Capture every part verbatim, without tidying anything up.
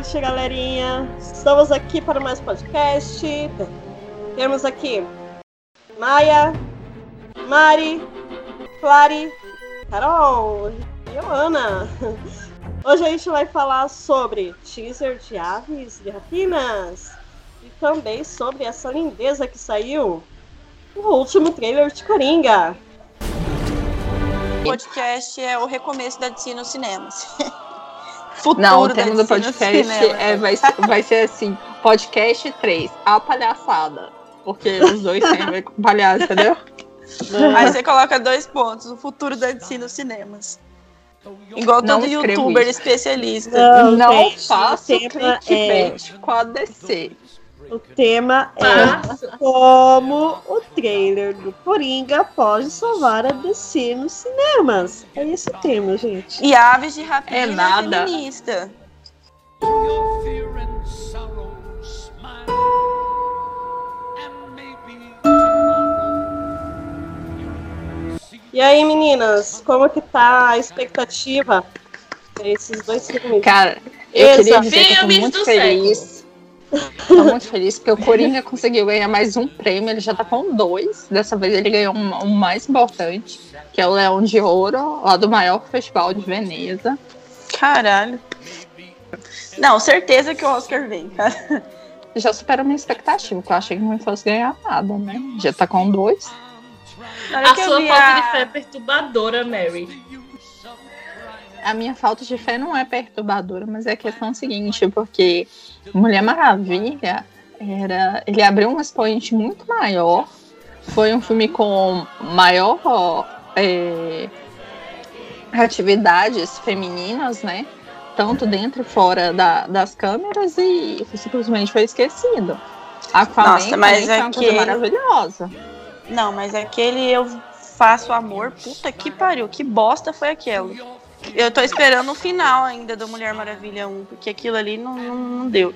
noite, galerinha. Estamos aqui para mais podcast. Temos aqui Maia, Mari, Clary, Carol e Joana. Hoje a gente vai falar sobre teaser de Aves de Rapinas e também sobre essa lindeza que saiu no último trailer de Coringa. O podcast é o recomeço da D C nos cinemas. Futuro Não, o tema do podcast é, vai, ser, vai ser assim, podcast três, a palhaçada. Porque os dois têm a ver com palhaço, entendeu? Aí você coloca dois pontos, o futuro da D C nos cinemas. Igual todo youtuber isso. especialista. Não, não gente, faço clickbait é... com a D C. O tema é como o trailer do Coringa pode salvar a D C nos cinemas. É esse o tema, gente. E Aves de Rapina é nada. feminista. E aí, meninas, como que tá a expectativa para esses dois filmes? Cara, eu Essa. queria dizer que eu tô muito feliz. Século. Tô muito feliz porque o Coringa conseguiu ganhar mais um prêmio, ele já tá com dois. Dessa vez ele ganhou um, um mais importante, que é o Leão de Ouro, lá do maior festival de Veneza. Caralho. Não, certeza que o Oscar vem, cara. Já superou minha expectativa, porque eu achei que não fosse ganhar nada, né? Já tá com dois. A sua falta a... de fé é perturbadora, Mary. A minha falta de fé não é perturbadora, mas é a questão seguinte, porque Mulher Maravilha, era, ele abriu um expoente muito maior, foi um filme com maior é, atividades femininas, né? Tanto dentro e fora da, das câmeras, e simplesmente foi esquecido. Aquaman Nossa, mas foi uma aquele... coisa maravilhosa. Não, mas aquele Eu Faço Amor, puta que pariu, que bosta foi aquilo. Eu tô esperando o final ainda do Mulher Maravilha um, porque aquilo ali não, não, não deu.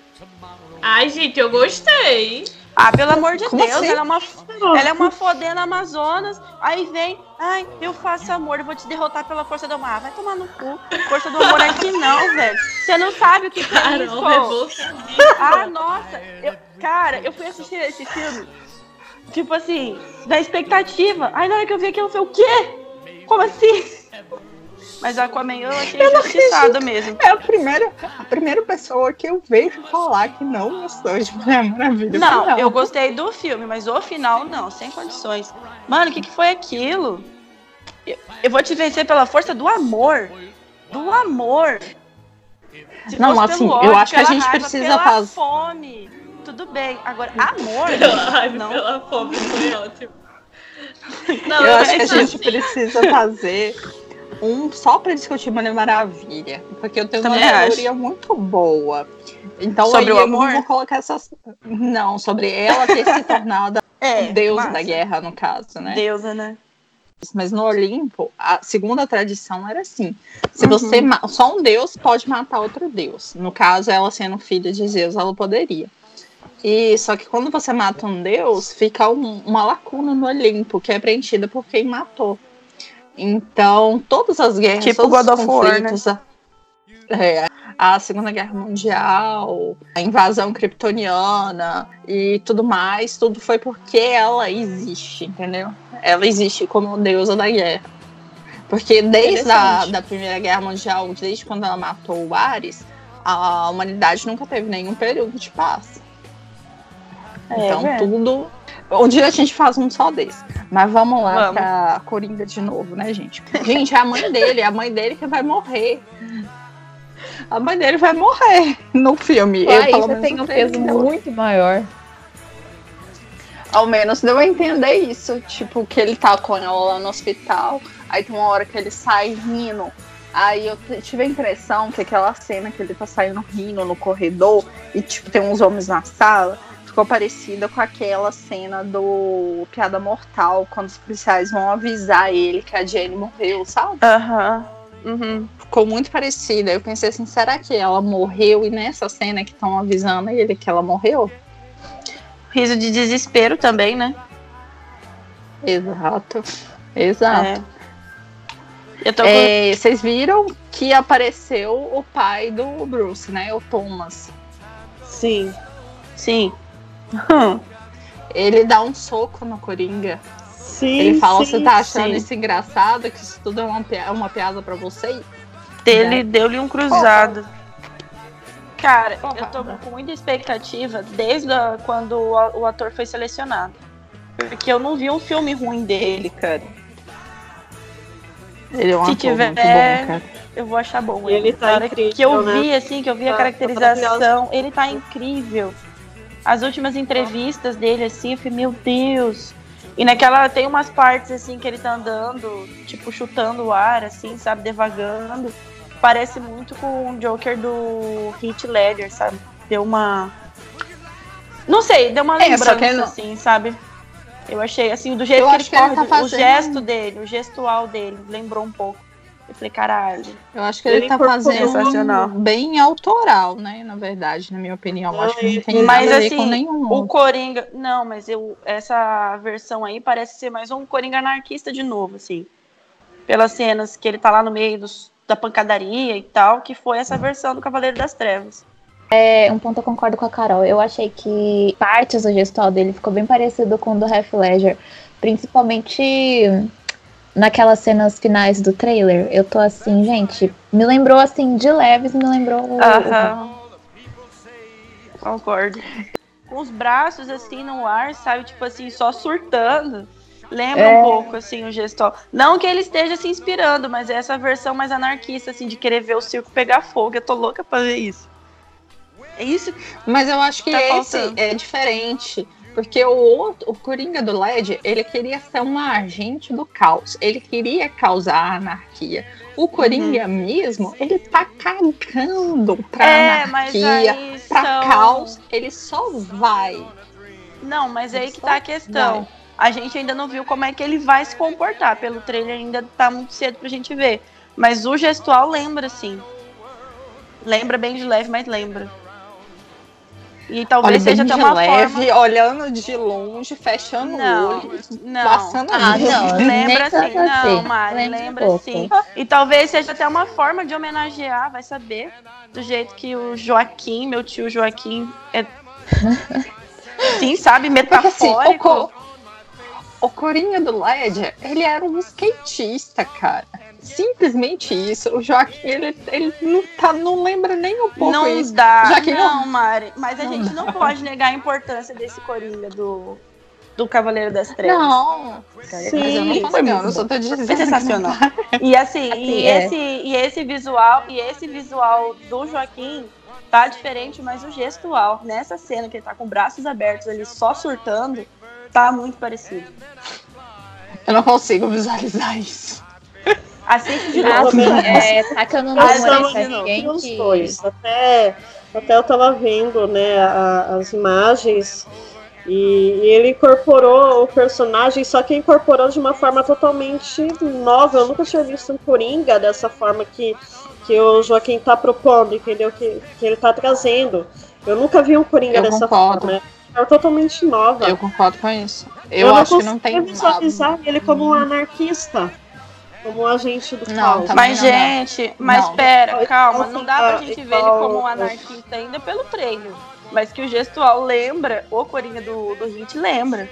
Ai, gente, eu gostei. Ah, pelo amor de Como Deus, assim? ela é uma, ela é uma fodena Amazonas, aí vem, ai, eu faço amor, eu vou te derrotar pela força do amor. Ah, vai tomar no cu, força do amor aqui não, velho. Você não sabe o que que é isso. Ah, nossa, eu, cara, eu fui assistir esse filme, tipo assim, da expectativa. Aí na hora que eu vi aquilo, eu falei, o quê? Como assim? Mas a Aquaman eu achei injustiçada mesmo. É a primeira, a primeira pessoa que eu vejo falar que não gostou de Mulher Maravilha. Não, não, eu gostei do filme, mas o final não, sem condições. Mano, o que, que foi aquilo? Eu, eu vou te vencer pela força do amor. Do amor. Se não, assim, ódio, eu acho que a gente raiva, precisa pela fazer. fome. Tudo bem. Agora, amor. Pela raiva, não. Pela fome foi ótimo. Não, eu acho que a gente precisa fazer um só pra discutir Mulher Maravilha, porque eu tenho Também uma acho. teoria muito boa. Então sobre aí o eu amor? vou colocar essas. Não, sobre ela ter se tornado é, deusa massa. da guerra, no caso, né? Deusa, né? Mas no Olimpo, a segunda tradição era assim: se uhum. você ma- só um deus pode matar outro deus. No caso, ela sendo filha de Zeus, ela poderia. E só que quando você mata um deus, fica um, uma lacuna no Olimpo que é preenchida por quem matou. Então, todas as guerras, tipo todos God os of War, conflitos, né? a, é, a Segunda Guerra Mundial, a invasão kryptoniana e tudo mais, tudo foi porque ela existe, entendeu? Ela existe como deusa da guerra. Porque desde a da Primeira Guerra Mundial, desde quando ela matou o Ares, a humanidade nunca teve nenhum período de paz. É, então, é. tudo... Um dia a gente faz um só desse. Mas vamos lá vamos. pra Coringa de novo, né, gente? Gente, é a mãe dele, é a mãe dele que vai morrer. A mãe dele vai morrer no filme. Ah, Eu, isso tem um peso muito maior. Ao menos deu a entender isso. Tipo, que ele tá com ela lá no hospital. Aí tem uma hora que ele sai rindo. Aí eu tive a impressão que aquela cena que ele tá saindo rindo no corredor e, tipo, tem uns homens na sala, ficou parecida com aquela cena do Piada Mortal, quando os policiais vão avisar ele que a Jenny morreu, sabe? Aham. Uhum. Uhum. Ficou muito parecida. Eu pensei assim, será que ela morreu? E nessa cena que estão avisando ele que ela morreu? Riso de desespero também, né? Exato. Exato. É. Eu tô é, com... Vocês viram que apareceu o pai do Bruce, né? O Thomas. Sim. Sim. Ele dá um soco no Coringa. Sim, Ele fala, sim, você tá achando sim. isso engraçado? Que isso tudo é uma, uma piada pra você? Ele deu-lhe um cruzado. Cara, Porra. eu tô com muita expectativa desde a, quando o, o ator foi selecionado. Porque eu não vi um filme ruim dele, cara. Ele é um Se ator tiver, muito bom, cara. Eu vou achar bom. Ele, ele tá incrível, que eu né? vi, assim, que eu vi a tá, caracterização, tá ele tá incrível. As últimas entrevistas dele, assim, eu falei, meu Deus. E naquela, tem umas partes, assim, que ele tá andando, tipo, chutando o ar, assim, sabe, devagando. Parece muito com o Joker do Heath Ledger, sabe? Deu uma... Não sei, deu uma é, lembrança, não... assim, sabe? Eu achei, assim, do jeito eu que ele corre, ele tá fazendo... o gesto dele, o gestual dele, lembrou um pouco. Eu falei, caralho. Eu acho que ele, ele tá fazendo bem autoral, né? Na verdade, na minha opinião. Eu acho que não tem mas, nada a assim, ver com nenhum o Coringa... Não, mas eu, essa versão aí parece ser mais um Coringa anarquista de novo, assim. Pelas cenas que ele tá lá no meio dos, da pancadaria e tal, que foi essa versão do Cavaleiro das Trevas. É, um ponto eu concordo com a Carol. Eu achei que partes do gestual dele ficou bem parecido com o do Heath Ledger. Principalmente... naquelas cenas finais do trailer, eu tô assim, gente, me lembrou assim, de leves, me lembrou o... Aham. Concordo. Com os braços assim no ar, sabe, tipo assim, só surtando. Lembra é... um pouco, assim, o gestual. Não que ele esteja se inspirando, mas é essa versão mais anarquista, assim, de querer ver o circo pegar fogo. Eu tô louca pra ver isso. É isso. Mas eu acho que tá esse faltando. É diferente. Porque o outro, o Coringa do L E D, ele queria ser um agente do caos. Ele queria causar anarquia. O Coringa uhum. mesmo, ele tá cagando pra é, anarquia, pra são... caos. Ele só vai. Não, mas ele aí que tá a questão. Vai. A gente ainda não viu como é que ele vai se comportar. Pelo trailer ainda tá muito cedo pra gente ver. Mas o gestual lembra, sim. Lembra bem de leve, mas lembra. E talvez Olha, seja até uma leve, forma... olhando de longe, fechando não, o olho, não. passando ah, a não, lembra sim, assim. não, Mari, lembra, lembra um sim. E talvez seja até uma forma de homenagear, vai saber, do jeito que o Joaquim, meu tio Joaquim, é... sim, sabe, metafórico. Porque, assim, o, o Coringa do L E D, ele era um skatista, cara. Simplesmente isso. O Joaquim, ele, ele não, tá, não lembra nem um pouco não isso. Dá, Joaquim não, não, Mari. Mas a não gente dá. não pode negar a importância desse Coringa do, do Cavaleiro das Trevas. Não. Sim, mas eu não tô negando, eu só tô dizendo. Foi sensacional. E assim, assim, e, é. esse, e esse visual, e esse visual do Joaquim tá diferente, mas o gestual, nessa cena que ele tá com braços abertos ali, só surtando, tá muito parecido. Eu não consigo visualizar isso. Assiste de novo. Assim, é, tá que eu não demorei pra ninguém os que... dois. Até, até eu tava vendo, né, a, as imagens e, e ele incorporou o personagem, só que incorporou de uma forma totalmente nova. Eu nunca tinha visto um Coringa dessa forma que, que o Joaquim tá propondo, entendeu? Que, que ele tá trazendo. Eu nunca vi um Coringa eu dessa concordo. forma. É totalmente nova. Eu concordo com isso. Eu, eu acho que não tem visualizar ele como um anarquista. Como um agente do não, caos. Mas, não, gente, não. mas não. pera, calma. Não dá pra Ah, gente igual... ver ele como um anarquista ainda pelo trailer. Mas que o gestual lembra, o Coringa do, do Hit lembra.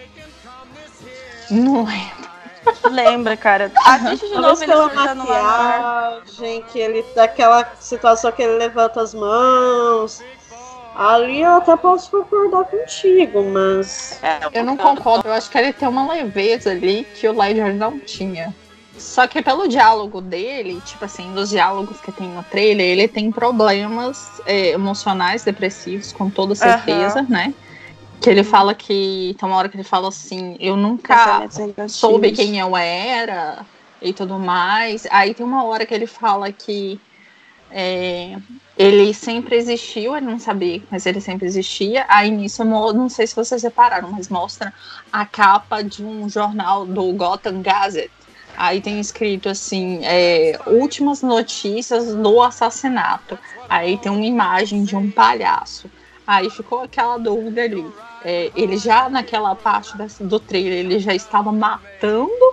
Não lembra. Lembra, cara. Assiste de novo ele surtando lá. Gente, ele daquela situação que ele levanta as mãos. Ali eu até posso concordar contigo, mas... É, eu não concordo, eu acho que ele tem uma leveza ali que o Ledger não tinha. Só que pelo diálogo dele, tipo assim, dos diálogos que tem no trailer, ele tem problemas é, emocionais, depressivos, com toda certeza, uhum. né? Que ele fala que... Tem uma hora que ele fala assim, eu nunca soube quem eu era e tudo mais. Aí tem uma hora que ele fala que... É, ele sempre existiu, ele não sabia, mas ele sempre existia. Aí nisso, não sei se vocês repararam, mas mostra a capa de um jornal do Gotham Gazette. Aí tem escrito assim, é, últimas notícias do assassinato. Aí tem uma imagem de um palhaço. Aí ficou aquela dúvida ali. É, ele já naquela parte desse, do trailer, ele já estava matando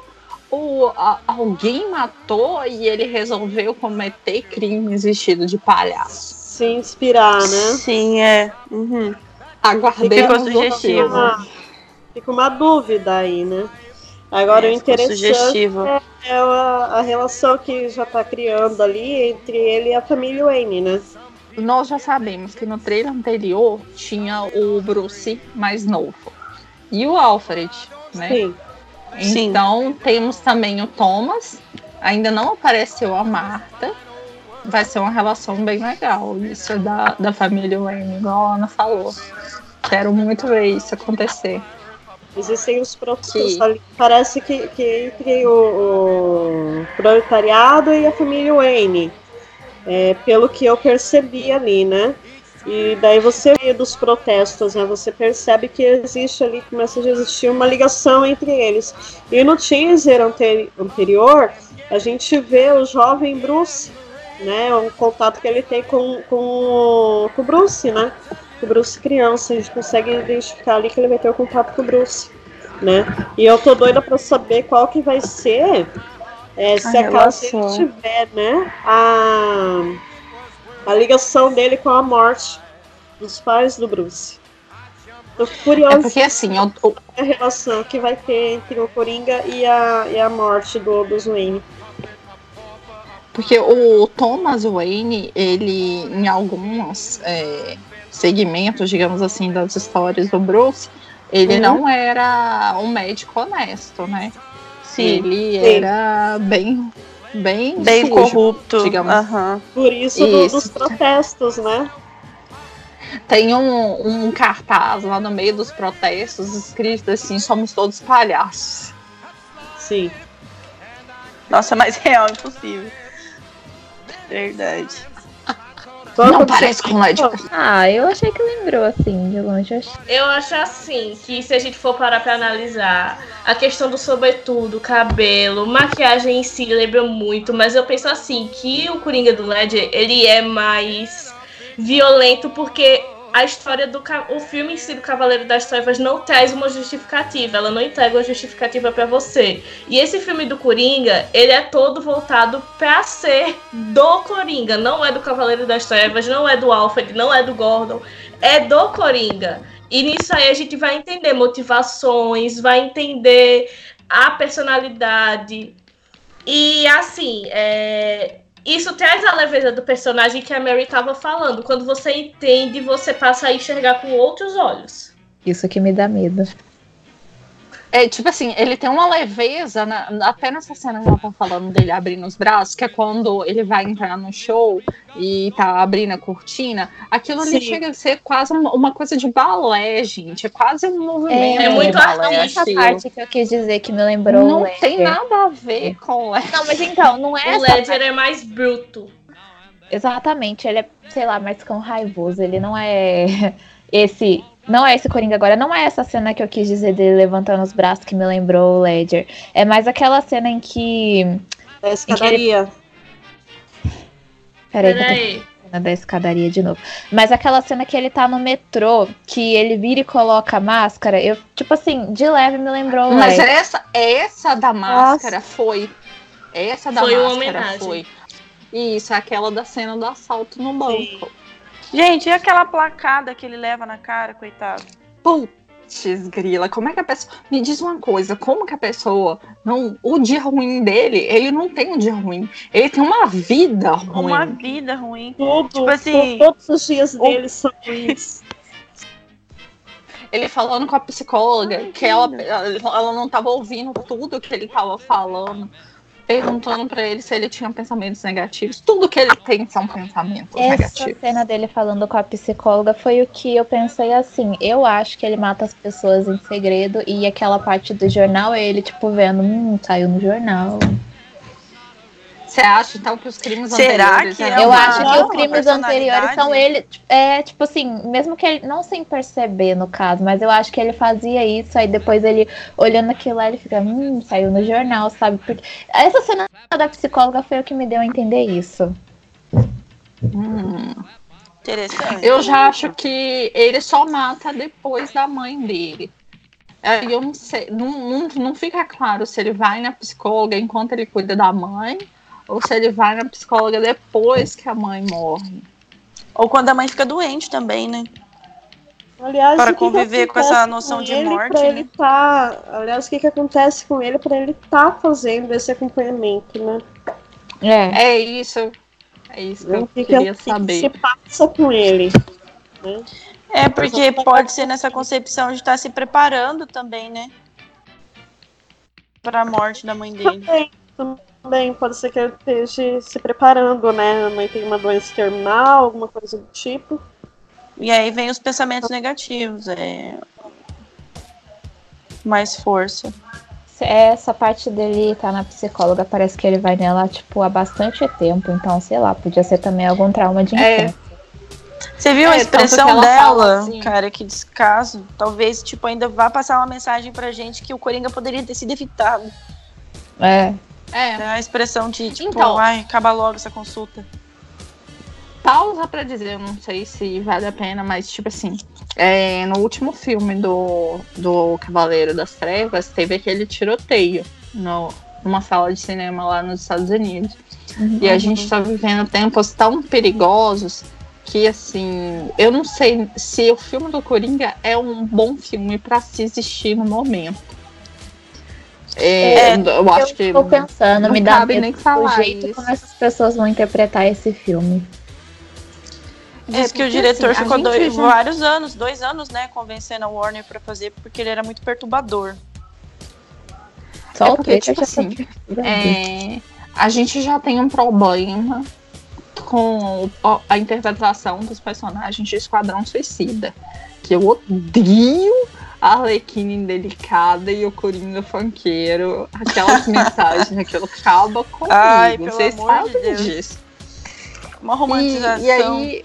o, a, alguém matou e ele resolveu cometer crimes vestido de palhaço. Se inspirar, né? Sim, é. Uhum. Aguardemos Ficou sugestivo. Ah, fica uma dúvida aí, né? Agora É, o interessante sugestivo. é, é a, a relação que já tá criando ali entre ele e a família Wayne, né? Nós já sabemos que no trailer anterior tinha o Bruce mais novo e o Alfred, né? Sim. Então Sim. temos também o Thomas, ainda não apareceu a Marta. Vai ser uma relação bem legal, isso da, da família Wayne, igual a Ana falou. Quero muito ver isso acontecer. Existem os protestos ali. Parece que, que entre o, o proletariado e a família Wayne, é, pelo que eu percebi ali, né? E daí você vê dos protestos, né? Você percebe que existe ali, começa a existir uma ligação entre eles. E no teaser anteri- anterior, a gente vê o jovem Bruce, né? O contato que ele tem com, com, com o Bruce, né? O Bruce criança, a gente consegue identificar ali que ele vai ter o contato com o Bruce, né? E eu tô doida pra saber qual que vai ser, é, se a acaso ele tiver, né, a, a ligação dele com a morte dos pais do Bruce. Tô curiosa. É porque assim, eu, eu... a relação que vai ter entre o Coringa e a, e a morte do, dos Wayne. Porque o Thomas Wayne, ele, em alguns é, segmentos, digamos assim, das histórias do Bruce, ele uhum. não era um médico honesto, né? Sim. Ele Sim. era bem, bem, bem sujo, corrupto, digamos. Uhum. Por isso, isso. Do, dos protestos, né? Tem um, um cartaz lá no meio dos protestos escrito assim: somos todos palhaços. Sim. Nossa, mais real impossível. Verdade. Não parece com Led. Ah, eu achei que lembrou, assim, de longe. Eu, achei... eu acho assim, que se a gente for parar pra analisar, a questão do sobretudo, cabelo, maquiagem em si lembra muito, mas eu penso assim, que o Coringa do Ledger, ele é mais violento porque a história do o filme em si do Cavaleiro das Trevas não traz uma justificativa, ela não entrega uma justificativa pra você. E esse filme do Coringa, ele é todo voltado pra ser do Coringa, não é do Cavaleiro das Trevas, não é do Alfred, não é do Gordon, é do Coringa. E nisso aí a gente vai entender motivações, vai entender a personalidade. E assim, é... isso traz a leveza do personagem que a Mary estava falando. Quando você entende, você passa a enxergar com outros olhos. Isso que me dá medo. É, tipo assim, ele tem uma leveza, na, até nessa cena que ela tá falando dele abrindo os braços, que é quando ele vai entrar no show e tá abrindo a cortina, aquilo ali chega a ser quase uma, uma coisa de balé, gente. É quase um movimento. É, é muito balé. Essa parte que eu quis dizer que me lembrou não o Ledger. Tem nada a ver com o Ledger. Não, mas então, não é o Ledger parte. É mais bruto. Exatamente, ele é, sei lá, mais cão raivoso. Ele não é esse... Não é esse Coringa agora, não é essa cena que eu quis dizer dele levantando os braços que me lembrou o Ledger. É mais aquela cena em que... Da escadaria. Ele... Peraí, Peraí. que eu tô cena da escadaria de novo. Mas aquela cena que ele tá no metrô, que ele vira e coloca a máscara, eu, tipo assim, de leve me lembrou o Mas Ledger. essa, essa da máscara Nossa. foi... Essa da foi máscara uma homenagem. Foi. Isso, aquela da cena do assalto no banco. Sim. Gente, e aquela placada que ele leva na cara, coitado? Putz, grila, como é que a pessoa... Me diz uma coisa, como que a pessoa... não, o dia ruim dele, ele não tem um dia ruim. Ele tem uma vida ruim. Uma vida ruim. Tudo, tipo assim, todos os dias dele são ruins. Ele falando com a psicóloga que ela, ela não estava ouvindo tudo que ele estava falando. Perguntando pra ele se ele tinha pensamentos negativos. Tudo que ele tem são pensamentos Essa negativos. Essa cena dele falando com a psicóloga foi o que eu pensei assim. Eu acho que ele mata as pessoas em segredo. E aquela parte do jornal é ele, tipo, vendo, hum, saiu no jornal. Você acha, então, que os crimes Será anteriores... Que eram... é eu uma, acho que os crimes anteriores são ele... É, tipo assim, mesmo que ele... Não sem perceber, no caso, mas eu acho que ele fazia isso, aí depois ele, olhando aquilo lá, ele fica... Hum, saiu no jornal, sabe? Porque essa cena da psicóloga foi o que me deu a entender isso. Hum. Interessante. Eu já acho que ele só mata depois da mãe dele. Aí eu não sei, não, não, não fica claro se ele vai na psicóloga enquanto ele cuida da mãe, ou se ele vai na psicóloga depois que a mãe morre. Ou quando a mãe fica doente também, né? Aliás, para o que conviver que com essa noção com de ele morte, pra né? ele tá, aliás, o que, que acontece com ele para ele estar tá fazendo esse acompanhamento, né? É, é isso. É isso que eu que queria que, saber. O que se passa com ele, né? É, porque pode ser nessa concepção de estar se preparando também, né? Para a morte da mãe dele. Também, também pode ser que ele esteja se preparando, né? A mãe tem uma doença terminal, alguma coisa do tipo. E aí vem os pensamentos negativos, é mais força. Essa parte dele tá na psicóloga, parece que ele vai nela, tipo, há bastante tempo. Então, sei lá, podia ser também algum trauma de infância. É. Você viu é, a expressão dela, assim. Cara, que descaso. Talvez, tipo, ainda vá passar uma mensagem pra gente que o Coringa poderia ter sido evitado. É. É. A expressão de, tipo, então, ai, acaba logo essa consulta. Pausa pra dizer, eu não sei se vale a pena, mas, tipo assim, é, no último filme do, do Cavaleiro das Trevas, teve aquele tiroteio no, numa sala de cinema lá nos Estados Unidos. Uhum. E a gente tá vivendo tempos tão perigosos que, assim, eu não sei se o filme do Coringa é um bom filme pra se existir no momento. É, é, eu acho eu que tô pensando, não me dá cabe nem falar o jeito isso. Como essas pessoas vão interpretar esse filme. Diz é, que o diretor assim, ficou dois, já... vários anos, dois anos, né, convencendo a Warner pra fazer, porque ele era muito perturbador. Só é o porque, tipo assim, é, a gente já tem um problema com a interpretação dos personagens de Esquadrão Suicida, que eu odeio a Arlequina indelicada e o Coringa funkeiro, aquelas mensagens, aquilo acaba comigo. Ai, pelo Vocês amor sabem de Deus. disso. Uma romantização. E, e aí,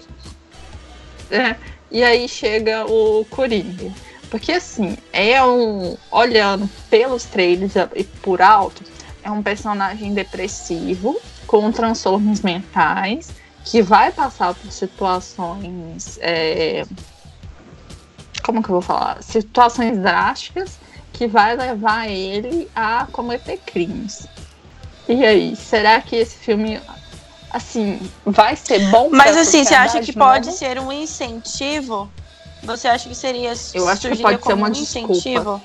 é, e aí chega o Coringa. Porque assim, é um, olhando pelos trailers e por alto, é um personagem depressivo, com transtornos mentais, que vai passar por situações, é, como que eu vou falar? Situações drásticas, que vai levar ele a cometer crimes. E aí, será que esse filme, assim, vai ser bom? Mas assim, você acha que pode mesmo? ser um incentivo? Você acha que seria Eu acho que pode ser uma um desculpa. incentivo?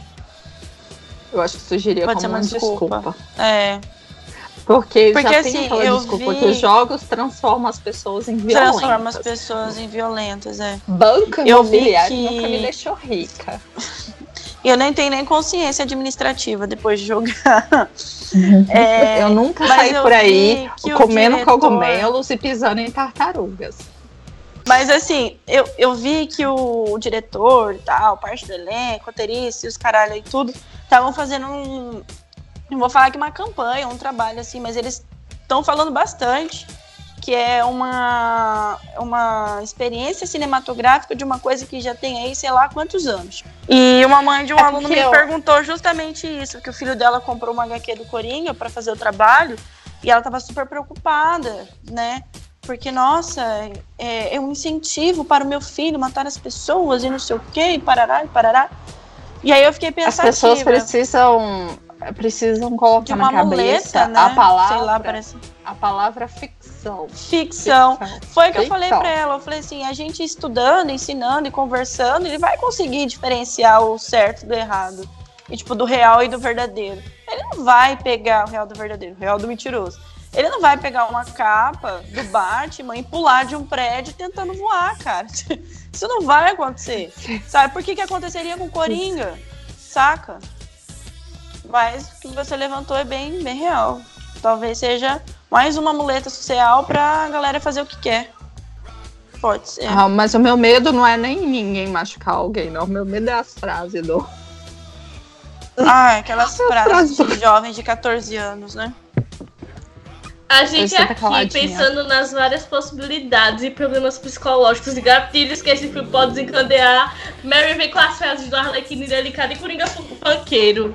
Eu acho que surgiria Pode como ser uma uma desculpa. desculpa. É. Porque, Porque já assim, tem aquela eu desculpa vi... que os jogos transformam as pessoas em violentas. Transforma as pessoas em violentas, é. Banco eu vi imobiliário que... nunca me deixou rica. E eu nem tenho nem consciência administrativa depois de jogar. É, eu nunca saí por aí comendo diretor... cogumelos e pisando em tartarugas. Mas assim, eu, eu vi que o, o diretor e tal, parte do elenco, roteirista e os caralho e tudo, estavam fazendo um... Não vou falar que uma campanha, um trabalho assim, mas eles estão falando bastante que é uma, uma experiência cinematográfica de uma coisa que já tem aí, sei lá, quantos anos. E uma mãe de um é aluno me eu... perguntou justamente isso, que o filho dela comprou uma agá quê do Coringa para fazer o trabalho e ela estava super preocupada, né? Porque, nossa, é, é um incentivo para o meu filho matar as pessoas e não sei o quê, e parará, e parará. E aí eu fiquei pensativa. As pessoas precisam... precisam colocar de uma na cabeça muleta, né? a palavra, sei lá, parece... a palavra ficção. Ficção. ficção. Foi o que ficção. eu falei pra ela. Eu falei assim, a gente estudando, ensinando e conversando, ele vai conseguir diferenciar o certo do errado. E tipo, do real e do verdadeiro. Ele não vai pegar o real do verdadeiro, o real do mentiroso. Ele não vai pegar uma capa do Batman e pular de um prédio tentando voar, cara. Isso não vai acontecer. Sabe por que que aconteceria com o Coringa? Saca? Mas o que você levantou é bem, bem real. Talvez seja mais uma muleta social pra galera fazer o que quer. Pode ser. Ah, mas o meu medo não é nem ninguém machucar alguém, não. O meu medo é as frases do... Ah, aquelas é frases frase de jovens de catorze anos, né? A gente aqui pensando nas várias possibilidades e problemas psicológicos e gatilhos que esse filme pode desencadear. Mary vem com as frases do Arlequina delicado e Coringa funkeiro.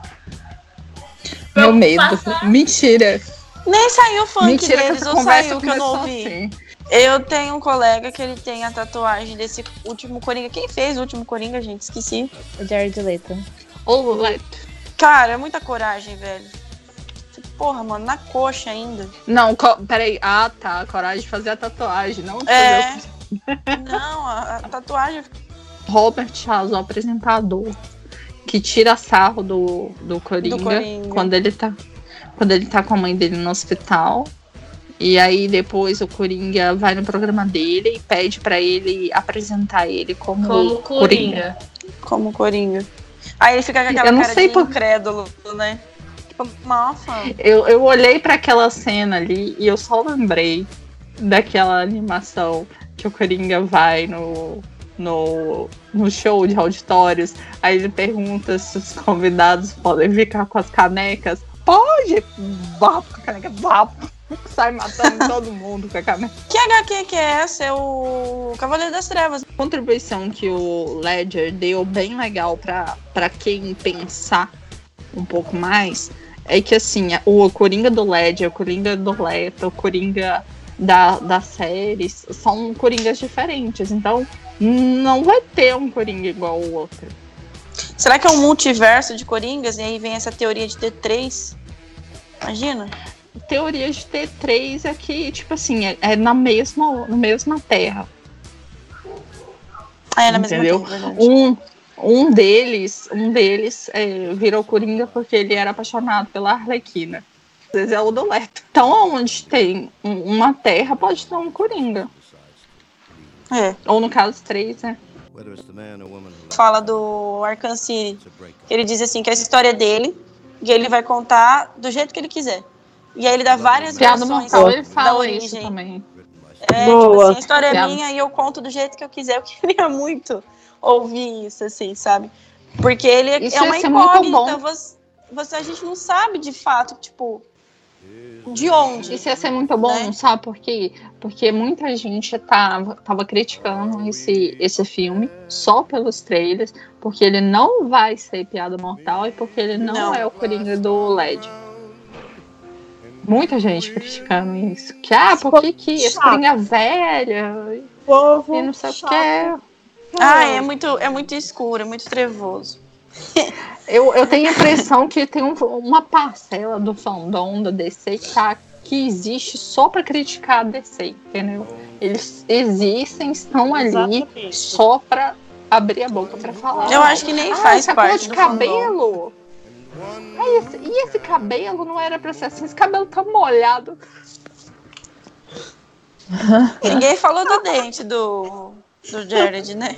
Meu medo. Mentira. Nem saiu o funk Mentira deles, que eu ou saiu que eu não começou ouvi. assim. Eu tenho um colega que ele tem a tatuagem desse último Coringa. Quem fez o último Coringa, gente? Esqueci. O Jared Leto. O Leto. Cara, é muita coragem, velho. Porra, mano, na coxa ainda. Não, co- peraí. Ah, tá. Coragem de fazer a tatuagem, não de É. fazer Não, a, a tatuagem... o... Robert Charles, o apresentador, que tira sarro do, do Coringa, Do Coringa. Quando, ele tá, quando ele tá com a mãe dele no hospital. E aí depois o Coringa vai no programa dele e pede pra ele apresentar ele como, Como Coringa. Coringa. Como Coringa. Aí ele fica com aquela Eu não cara sei de por- incrédulo, né? Tipo, nossa. Eu, eu olhei pra aquela cena ali e eu só lembrei daquela animação que o Coringa vai no, no, no show de auditórios. Aí ele pergunta se os convidados podem ficar com as canecas. Pode! Vapo com a caneca, vapo! Sai matando todo mundo com a caneca. Que H Q que é essa? É o Cavaleiro das Trevas. A contribuição que o Ledger deu bem legal pra, pra quem pensar um pouco mais é que assim, o Coringa do Ledger, o Coringa do Leto, o Coringa da, da série são Coringas diferentes, então não vai ter um Coringa igual ao outro. Será que é um multiverso de Coringas? E aí vem essa teoria de ter três? Imagina. Teoria de T três é que, tipo assim, é, é na mesma, na mesma terra. Ah, é na mesma Entendeu? terra, verdade. Um, um deles, um deles é, virou Coringa porque ele era apaixonado pela Arlequina. Às vezes é o do Leto. Então, onde tem um- uma terra, pode ter um Coringa. É. Ou no caso, três, né? Fala do Arkham City. Que ele diz assim, que essa história é dele, e ele vai contar do jeito que ele quiser. E aí ele dá várias Piada versões mortal, ele da fala isso origem. também. É, Boa. tipo assim, a história é Piada. minha e eu conto do jeito que eu quiser. Eu queria muito ouvir isso, assim, sabe? Porque ele Isso é uma ia ser muito incógnita. bom. Você, você, a gente não sabe de fato, tipo, de onde. Isso ia ser muito bom, Né? sabe por quê? Porque muita gente tava, tava criticando esse, esse filme só pelos trailers, porque ele não vai ser piada mortal e porque ele não, Não. é o Coringa do L E D. Muita gente criticando isso. Que, ah, por que que esse Chato. Coringa velha Povo e não sei o chato. que. Ah, é muito, é muito escuro, é muito trevoso. Eu, eu tenho a impressão que tem um- uma parcela do fandom da D C que, tá, que existe só pra criticar a D C, entendeu? Eles existem, estão ali Exatamente. só pra abrir a boca pra falar. Eu acho que nem ah, faz essa cor parte de do fandom. cabelo. Ah, esse- e esse cabelo não era pra ser assim? Esse cabelo tá molhado. Ninguém falou do dente do, do Jared, né?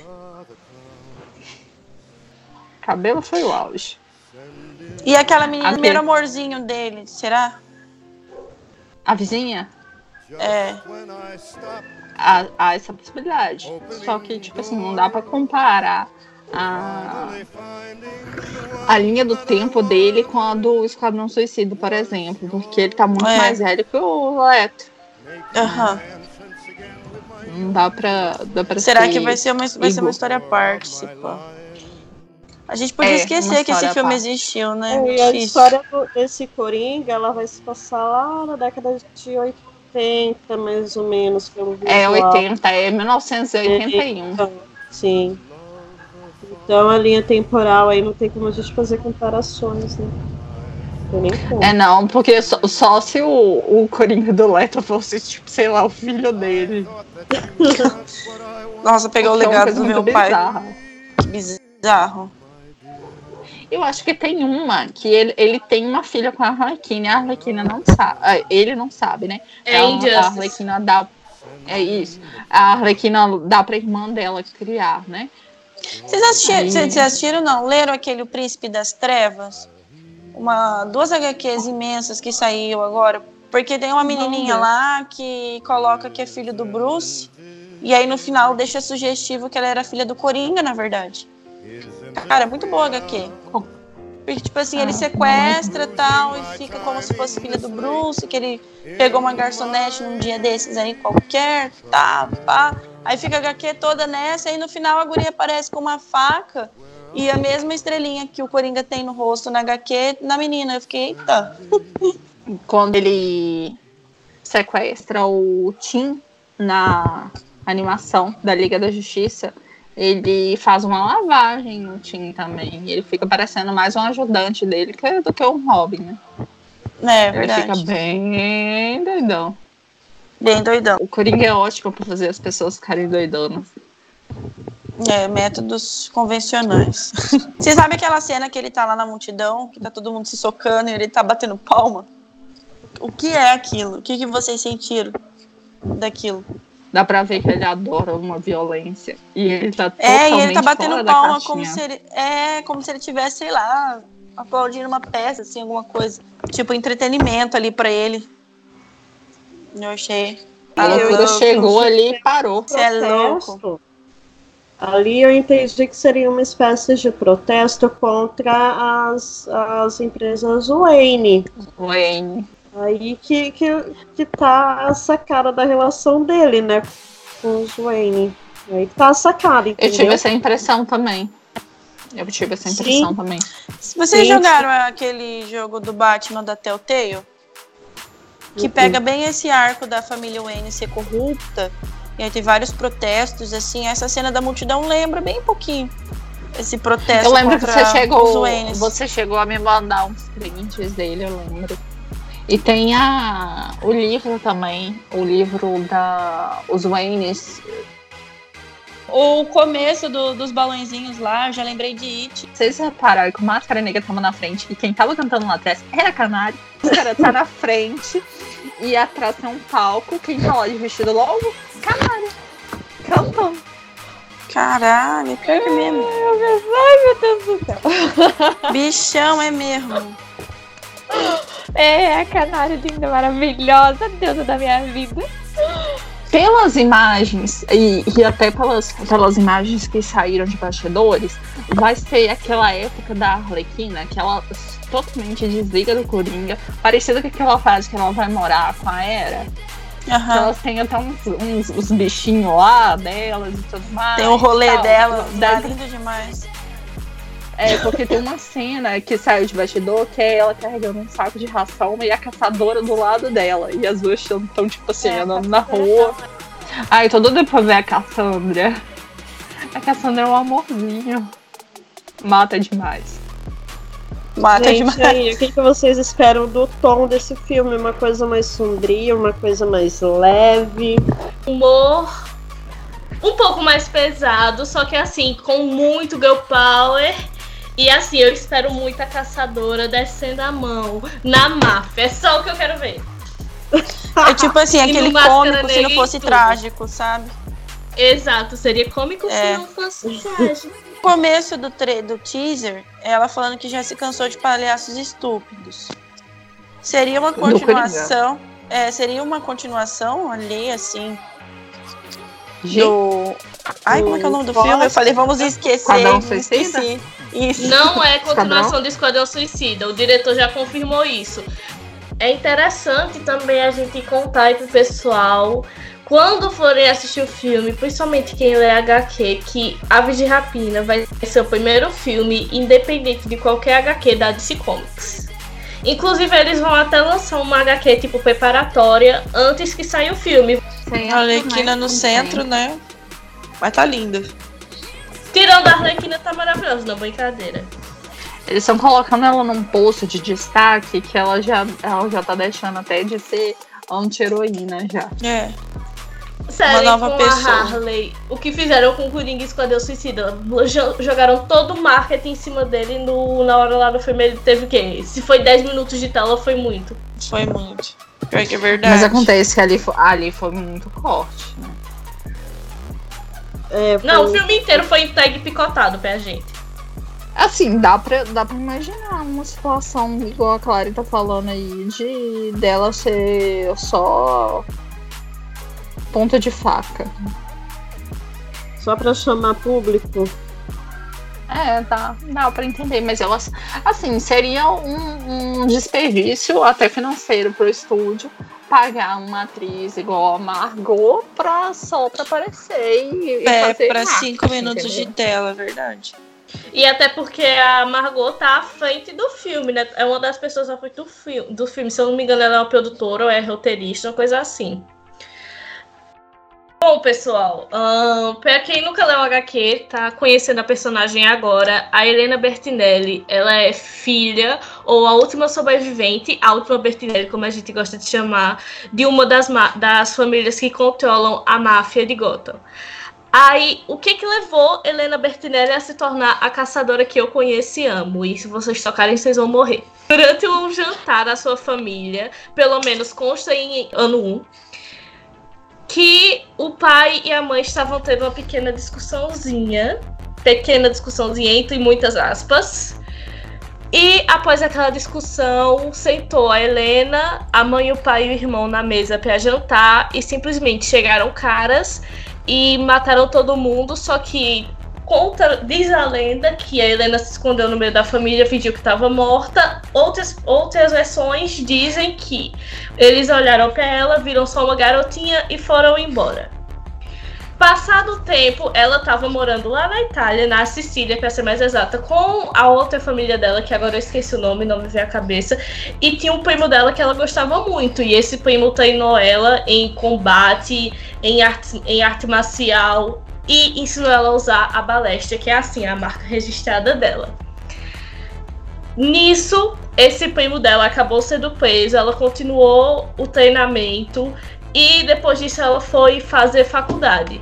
Cabelo foi o auge. E aquela menina, o Ok. primeiro amorzinho dele, será? A vizinha? É. Há, há essa possibilidade. Só que, tipo assim, não dá pra comparar a, a linha do tempo dele com a do Esquadrão Suicida, por exemplo. Porque ele tá muito É. mais velho que o Leto. Aham. Não dá pra, dá pra Será ser que vai ser uma, vai ser igual. uma história à parte, se pá? A gente podia É, esquecer uma que esse história à filme parte. existiu, né? É, e a Difícil. história do- desse Coringa, ela vai se passar lá na década de oitenta, mais ou menos, pelo visual. É oitenta, é mil novecentos e oitenta e um. Então, sim. Então a linha temporal aí não tem como a gente fazer comparações, né? Não tem nem como. É não, porque só, só se o, o Coringa do Leto fosse, tipo, sei lá, o filho dele. Nossa, pegou o Que é uma legado coisa do muito meu pai. bizarra. Que bizarro. Eu acho que tem uma que ele, ele tem uma filha com a Arlequina e a Arlequina não sabe. ah, Ele não sabe, né? É a, Injustice. a Arlequina dá. É isso. A Arlequina dá pra irmã dela criar, né? Vocês assistiram, Aí- vocês assistiram não? Leram aquele O Príncipe das Trevas? Uma, duas H Qs imensas que saiu agora. Porque tem uma menininha ver. lá que coloca que é filho do Bruce. E aí no final deixa sugestivo que ela era filha do Coringa, na verdade. Cara, muito boa H Q. Porque, tipo assim, ele sequestra tal e fica como se fosse filha do Bruce, que ele pegou uma garçonete num dia desses aí qualquer, tá, pá. Aí fica a H Q toda nessa, e no final a guria aparece com uma faca e a mesma estrelinha que o Coringa tem no rosto na H Q, na menina. Eu fiquei, eita. Quando ele sequestra o Tim, na animação da Liga da Justiça, ele faz uma lavagem no Tim também. E ele fica parecendo mais um ajudante dele que, do que um Robin, né? É, ele verdade. fica bem doidão. Bem doidão. O Coringa é ótimo pra fazer as pessoas ficarem doidonas. É, métodos convencionais. Você sabe aquela cena que ele tá lá na multidão, que tá todo mundo se socando e ele tá batendo palma? O que é aquilo? O que, que vocês sentiram daquilo? Dá pra ver que ele adora uma violência. E ele tá É, totalmente e ele tá batendo fora palma da como se ele. É, como se ele tivesse, sei lá, aplaudindo uma peça, assim, alguma coisa. Tipo, entretenimento ali pra ele. Eu achei. A loucura chegou ali e parou. Você é louco. Ali eu entendi que seria uma espécie de protesto contra as, as empresas Wayne. Wayne. Aí que, que, que tá a sacada da relação dele, né? Com os Wayne. Aí tá a sacada, entendeu? Eu tive essa impressão também. Eu tive essa impressão Sim. também. Vocês Sim. jogaram aquele jogo do Batman da Telltale? Que pega bem esse arco da família Wayne ser corrupta. E aí tem vários protestos, assim. Essa cena da multidão lembra bem pouquinho esse protesto. Eu lembro que você os chegou, Waynes. você chegou a me mandar uns prints dele, eu lembro. E tem a, o livro também, o livro da os Waynes. O começo do, dos balãozinhos lá, eu já lembrei de It. Vocês repararam que o Máscara Negra tava na frente e quem tava cantando lá atrás era Canário. O cara tá na frente e atrás tem um palco. Quem tá lá de vestido logo? Canário. Cantando. Caralho, pior que mesmo. Ai, meu Deus do céu. Bichão é mesmo. É, a Canário linda, maravilhosa, deusa da minha vida. Pelas imagens, e, e até pelas, pelas imagens que saíram de bastidores, vai ser aquela época da Arlequina, que ela totalmente desliga do Coringa, parecida com aquela fase que ela vai morar com a Era. Uhum. Elas têm até uns, uns, uns bichinhos lá delas e tudo mais. Tem o rolê tal. dela, Da- tá lindo demais. É, porque tem uma cena que saiu de bastidor que é ela carregando um saco de ração e a caçadora do lado dela. E as duas estão, tipo assim, É, andando na rua. Ai, tô doida pra ver a Cassandra. A Cassandra é um amorzinho. Mata demais. Mata Gente, demais. aí, o que, que vocês esperam do tom desse filme? Uma coisa mais sombria, uma coisa mais leve? Humor um pouco mais pesado, só que assim, com muito girl power. E assim, eu espero muito a caçadora descendo a mão na máfia. É só o que eu quero ver. É tipo assim, E aquele no Máscara cômico se não Negra fosse e tudo. trágico, sabe? Exato, seria cômico É. se não fosse trágico. No começo do, tre- do teaser, ela falando que já se cansou de palhaços estúpidos. Seria uma Do Coringa. continuação. É, seria uma continuação ali, assim. Do. Ai, como é que é o nome do Qual? filme? Eu falei, vamos esquecer. Esquadrão me Suicida? esqueci. Isso. Não é continuação do Esquadrão Suicida. O diretor já confirmou isso. É interessante também a gente contar aí pro pessoal, quando forem assistir o filme, principalmente quem lê agá quê, que Aves de Rapina vai ser o primeiro filme independente de qualquer agá quê da D C Comics. Inclusive, eles vão até lançar uma agá quê tipo preparatória antes que saia o filme. A Arlequina no centro, né? Mas tá linda. Tirando a Arlequina, tá maravilhosa, não, brincadeira. Eles estão colocando ela num posto de destaque que ela já, ela já tá deixando até de ser anti-heroína já. É. Sério, Uma nova com pessoa. a Harley, o que fizeram com o Coringa e Esquadrão Suicida? Jo- Jogaram todo o marketing em cima dele no, na hora lá do filme. Ele teve o quê? Se foi dez minutos de tela, foi muito. Foi muito. Pior que é verdade. Mas acontece que ali, fo- ali foi muito corte, né? É, foi- Não, o filme inteiro foi entregue picotado pra gente. Assim, dá pra, dá pra imaginar uma situação igual a Clary tá falando aí, de dela ser só ponta de faca. Só pra chamar público. É, dá, dá pra entender, mas elas, assim, seria um, um desperdício até financeiro pro estúdio pagar uma atriz igual a Margot pra, só pra aparecer e, e É, fazer pra marketing, cinco minutos entendeu? de tela, é verdade. E até porque a Margot tá à frente do filme, né? É uma das pessoas à frente do, fi- do filme. Se eu não me engano, ela é uma produtora ou é roteirista, uma coisa assim. Bom, pessoal, um, para quem nunca leu o agá quê, tá conhecendo a personagem agora, a Helena Bertinelli, ela é filha, ou a última sobrevivente, a última Bertinelli, como a gente gosta de chamar, de uma das, das famílias que controlam a máfia de Gotham. Aí, o que que levou Helena Bertinelli a se tornar a caçadora que eu conheço e amo? E se vocês tocarem, vocês vão morrer. Durante um jantar da sua família, pelo menos consta em ano um, que o pai e a mãe estavam tendo uma pequena discussãozinha, pequena discussãozinha entre muitas aspas, e após aquela discussão, sentou a Helena, a mãe, o pai e o irmão na mesa para jantar, e simplesmente chegaram caras e mataram todo mundo, só que conta, diz a lenda que a Helena se escondeu no meio da família, fingiu que estava morta. Outras, outras versões dizem que eles olharam para ela, viram só uma garotinha e foram embora. Passado o tempo, ela estava morando lá na Itália, na Sicília, para ser mais exata, com a outra família dela, que agora eu esqueci o nome, não me veio à cabeça, e tinha um primo dela que ela gostava muito, e esse primo treinou ela em combate, em arte, em arte marcial, e ensinou ela a usar a balestra, que é assim, a marca registrada dela. Nisso, esse primo dela acabou sendo preso, ela continuou o treinamento e depois disso ela foi fazer faculdade.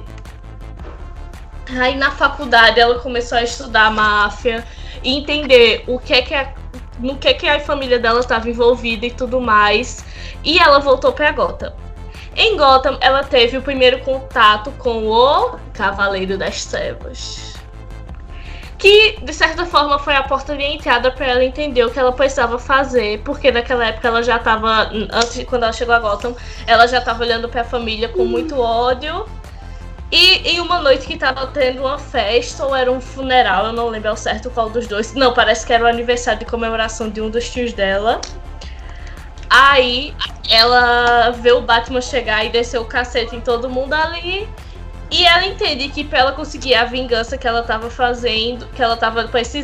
Aí na faculdade ela começou a estudar a máfia e entender o que é que a, no que é que a família dela estava envolvida e tudo mais. E ela voltou para Gotham. Em Gotham, ela teve o primeiro contato com o Cavaleiro das Trevas, que, de certa forma, foi a porta de entrada para ela entender o que ela precisava fazer, porque naquela época ela já estava, antes de quando ela chegou a Gotham, ela já estava olhando para a família com muito ódio. E em uma noite que estava tendo uma festa, ou era um funeral, eu não lembro ao certo qual dos dois, não, parece que era o aniversário de comemoração de um dos tios dela. Aí ela vê o Batman chegar e descer o cacete em todo mundo ali. E ela entende que pra ela conseguir a vingança que ela tava fazendo, que ela tava precisando,